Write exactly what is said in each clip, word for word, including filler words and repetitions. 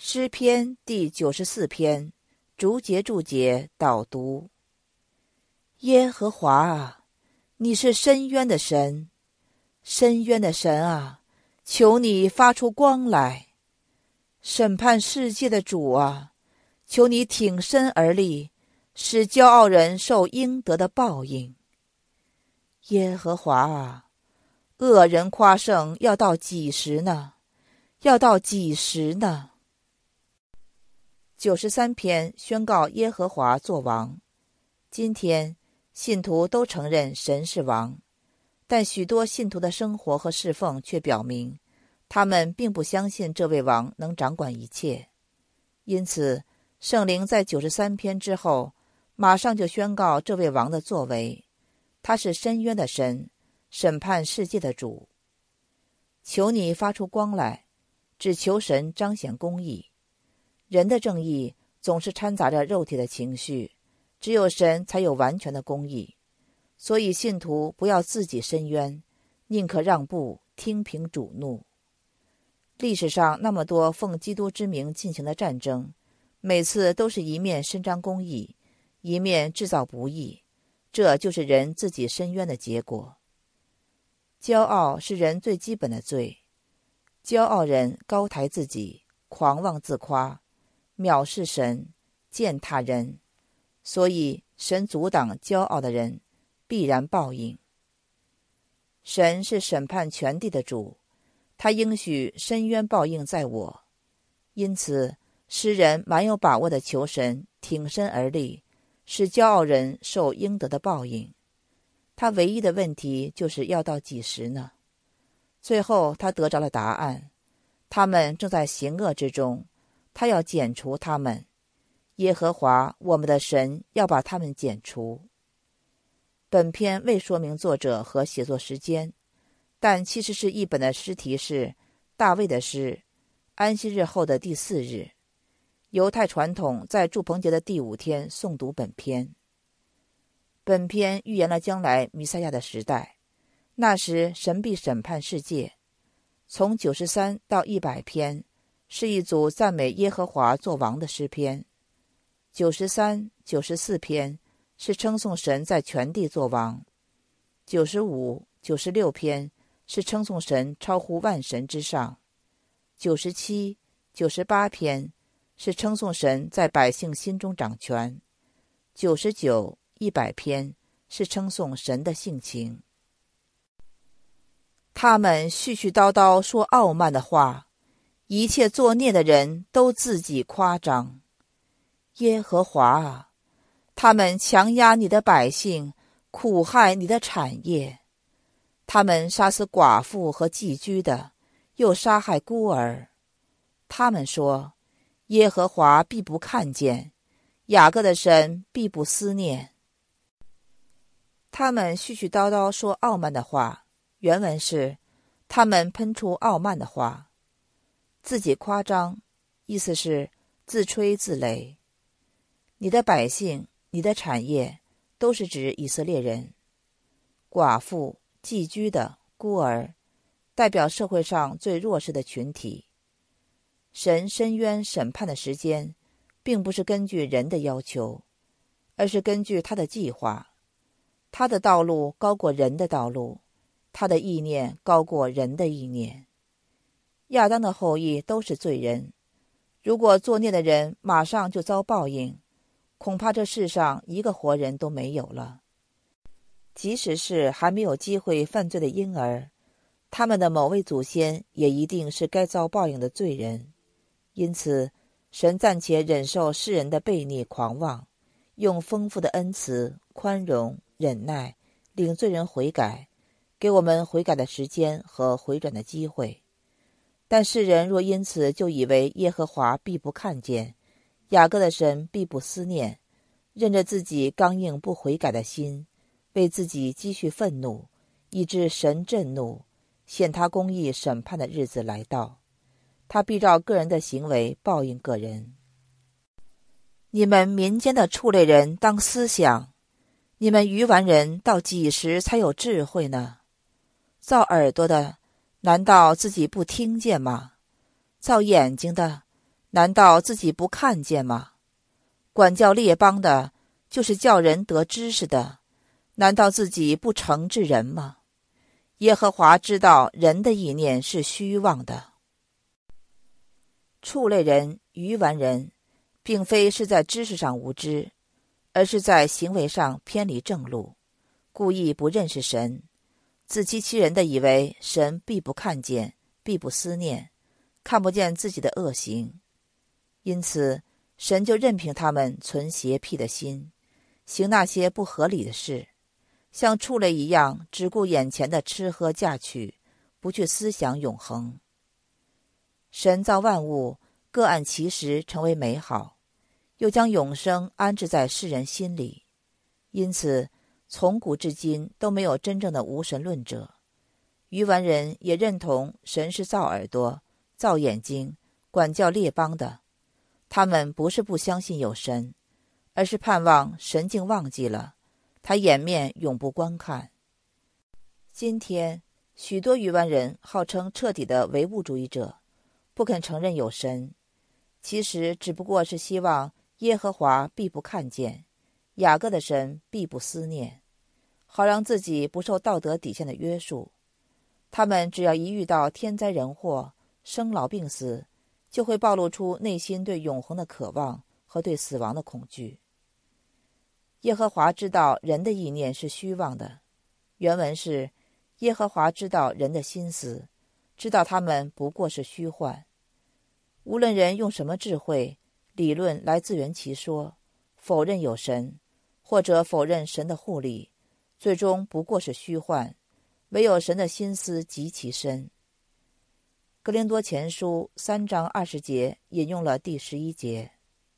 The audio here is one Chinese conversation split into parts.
诗篇第九十四篇，逐节注解导读。耶和华啊，你是深渊的神，深渊的神啊，求你发出光来。审判世界的主啊，求你挺身而立，使骄傲人受应得的报应。耶和华啊，恶人夸胜要到几时呢？要到几时呢？九十三篇宣告耶和华作王。今天信徒都承认神是王，但许多信徒的生活和侍奉却表明，他们并不相信这位王能掌管一切。因此，圣灵在九十三篇之后，马上就宣告这位王的作为，他是深渊的神，审判世界的主。求你发出光来，只求神彰显公义。人的正义总是掺杂着肉体的情绪，只有神才有完全的公义。所以信徒不要自己伸冤，宁可让步，听凭主怒。历史上那么多奉基督之名进行的战争，每次都是一面伸张公义，一面制造不义，这就是人自己伸冤的结果。骄傲是人最基本的罪，骄傲人高抬自己，狂妄自夸，藐视神，践踏人，所以神阻挡骄傲的人，必然报应。神是审判全地的主，他应许深渊报应在我，因此诗人蛮有把握地求神挺身而立，使骄傲人受应得的报应。他唯一的问题就是要到几时呢？最后他得着了答案，他们正在行恶之中，他要剪除他们，耶和华我们的神要把他们剪除。本篇未说明作者和写作时间，但其实是译本的诗题是大卫的诗，安息日后的第四日。犹太传统在住棚节的第五天诵读本篇。本篇预言了将来弥赛亚的时代，那时神必审判世界。从九十三到一百篇是一组赞美耶和华作王的诗篇。九十三、九十四篇是称颂神在全地作王。九十五、九十六篇是称颂神超乎万神之上。九十七、九十八篇是称颂神在百姓心中掌权。九十九、一百篇是称颂神的性情。他们絮絮叨叨说傲慢的话，一切作孽的人都自己夸张。耶和华啊，他们强压你的百姓，苦害你的产业。他们杀死寡妇和寄居的，又杀害孤儿。他们说，耶和华必不看见，雅各的神必不思念。他们絮絮叨叨说傲慢的话，原文是他们喷出傲慢的话。自己夸张，意思是自吹自擂。你的百姓，你的产业，都是指以色列人。寡妇、寄居的、孤儿，代表社会上最弱势的群体。神申冤审判的时间，并不是根据人的要求，而是根据他的计划。他的道路高过人的道路，他的意念高过人的意念。亚当的后裔都是罪人，如果作孽的人马上就遭报应，恐怕这世上一个活人都没有了。即使是还没有机会犯罪的婴儿，他们的某位祖先也一定是该遭报应的罪人。因此，神暂且忍受世人的悖逆狂妄，用丰富的恩慈、宽容、忍耐，领罪人悔改，给我们悔改的时间和回转的机会。但世人若因此就以为耶和华必不看见，雅各的神必不思念，任着自己刚硬不悔改的心，为自己积蓄愤怒，以致神震怒，显他公义审判的日子来到，他必照个人的行为报应个人。你们民间的畜类人当思想，你们愚顽人到几时才有智慧呢？造耳朵的，难道自己不听见吗？造眼睛的， 难道自己不看见吗？管教列邦的，就是叫人得知识的，难道自己不惩治人吗？耶和华知道人的意念是虚妄的。畜类人、愚顽人，并非是在知识上无知，而是在行为上偏离正路，故意不认识神，自欺欺人的以为神必不看见，必不思念，看不见自己的恶行。因此神就任凭他们存邪僻的心，行那些不合理的事，像畜类一样只顾眼前的吃喝嫁娶，不去思想永恒。神造万物，各按其时成为美好，又将永生安置在世人心里。因此从古至今都没有真正的无神论者。愚顽人也认同神是造耳朵、造眼睛、管教列邦的。他们不是不相信有神，而是盼望神竟忘记了，他掩面永不观看。今天许多愚顽人号称彻底的唯物主义者，不肯承认有神，其实只不过是希望耶和华必不看见，雅各的神必不思念，好让自己不受道德底线的约束。他们只要一遇到天灾人祸、生老病死，就会暴露出内心对永恒的渴望和对死亡的恐惧。耶和华知道人的意念是虚妄的，原文是耶和华知道人的心思，知道他们不过是虚幻。无论人用什么智慧、理论来自圆其说，否认有神，或者否认神的护理，最终不过是虚幻，唯有神的心思极其深。哥林多前书三章二十节引用了第十一节。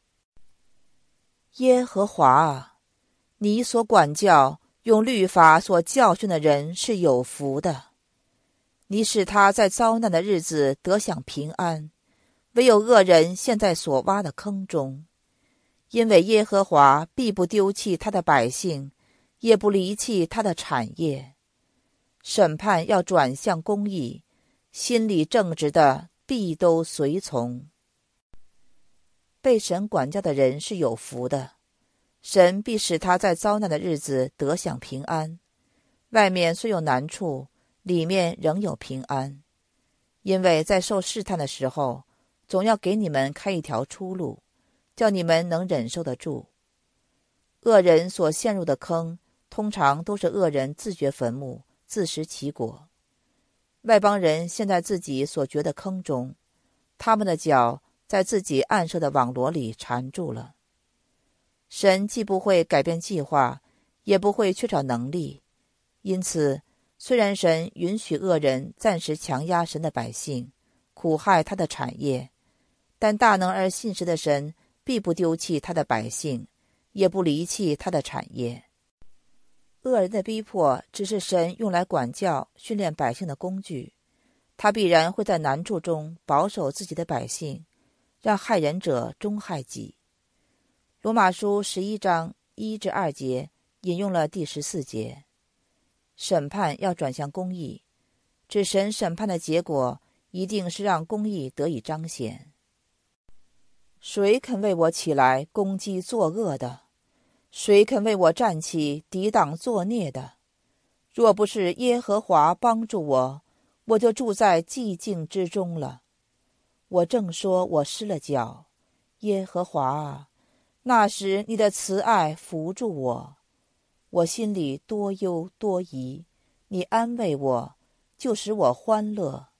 耶和华啊，你所管教、用律法所教训的人是有福的。你使他在遭难的日子得享平安，唯有恶人陷在所挖的坑中。因为耶和华必不丢弃他的百姓，也不离弃他的产业。审判要转向公义，心里正直的必都随从。被神管教的人是有福的，神必使他在遭难的日子得享平安。外面虽有难处，里面仍有平安。因为在受试探的时候，总要给你们开一条出路，叫你们能忍受得住。恶人所陷入的坑，通常都是恶人自掘坟墓，自食其果。外邦人陷在自己所掘的坑中，他们的脚在自己暗设的网罗里缠住了。神既不会改变计划，也不会缺少能力，因此虽然神允许恶人暂时强压神的百姓，苦害他的产业，但大能而信实的神必不丢弃他的百姓，也不离弃他的产业。恶人的逼迫只是神用来管教、训练百姓的工具，他必然会在难处中保守自己的百姓，让害人者终害己。罗马书十一章一至二节引用了第十四节。审判要转向公义，指神审判的结果一定是让公义得以彰显。谁肯为我起来攻击作恶的？谁肯为我站起抵挡作孽的？若不是耶和华帮助我，我就住在寂静之中了。我正说我失了脚，耶和华啊，那时你的慈爱扶住我。我心里多忧多疑，你安慰我，就使我欢乐。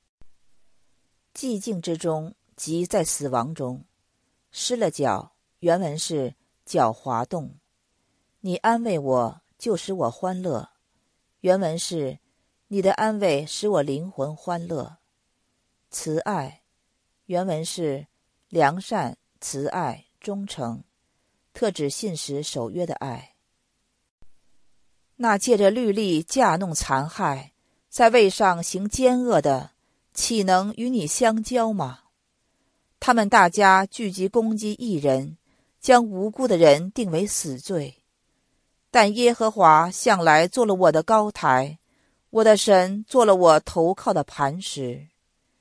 寂静之中，即在死亡中。失了脚，原文是脚滑动。你安慰我，就使我欢乐，原文是你的安慰使我灵魂欢乐。慈爱，原文是良善、慈爱、忠诚，特指信实守约的爱。那借着律例架弄残害，在位上行奸恶的，岂能与你相交吗？他们大家聚集攻击义人，将无辜的人定为死罪。但耶和华向来做了我的高台，我的神做了我投靠的磐石。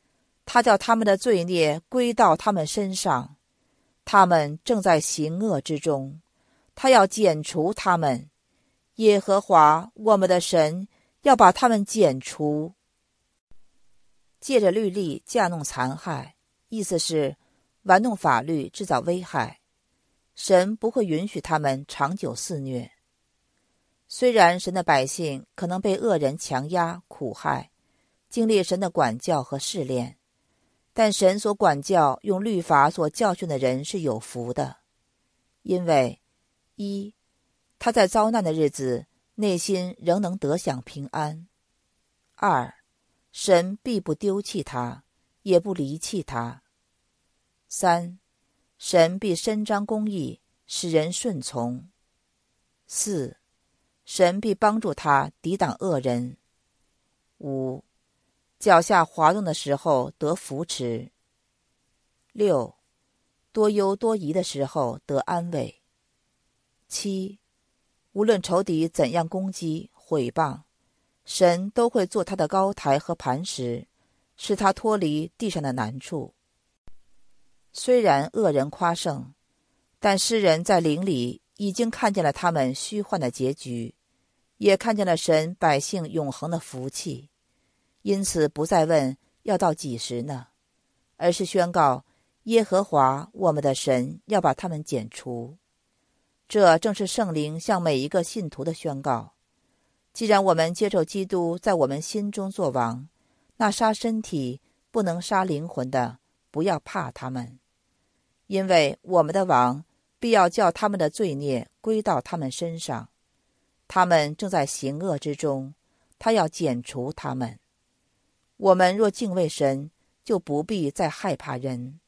他叫他们的罪孽归到他们身上，他们正在行恶之中，他要剪除他们。耶和华我们的神要把他们剪除。借着律例架弄残害，意思是玩弄法律，制造危害。神不会允许他们长久肆虐。虽然神的百姓可能被恶人强压苦害，经历神的管教和试炼，但神所管教用律法所教训的人是有福的，因为一，他在遭难的日子内心仍能得享平安；二，神必不丢弃他，也不离弃他；三，神必伸张公义，使人顺从；四，神必帮助他抵挡恶人；五，脚下滑动的时候得扶持；六，多忧多疑的时候得安慰；七，无论仇敌怎样攻击毁谤，神都会做他的高台和磐石，使他脱离地上的难处。虽然恶人夸胜，但诗人在灵里已经看见了他们虚幻的结局，也看见了神百姓永恒的福气，因此不再问要到几时呢，而是宣告耶和华我们的神要把他们剪除。这正是圣灵向每一个信徒的宣告。既然我们接受基督在我们心中作王，那杀身体不能杀灵魂的，不要怕他们，因为我们的王必要叫他们的罪孽归到他们身上，他们正在行恶之中，他要剪除他们。我们若敬畏神，就不必再害怕人。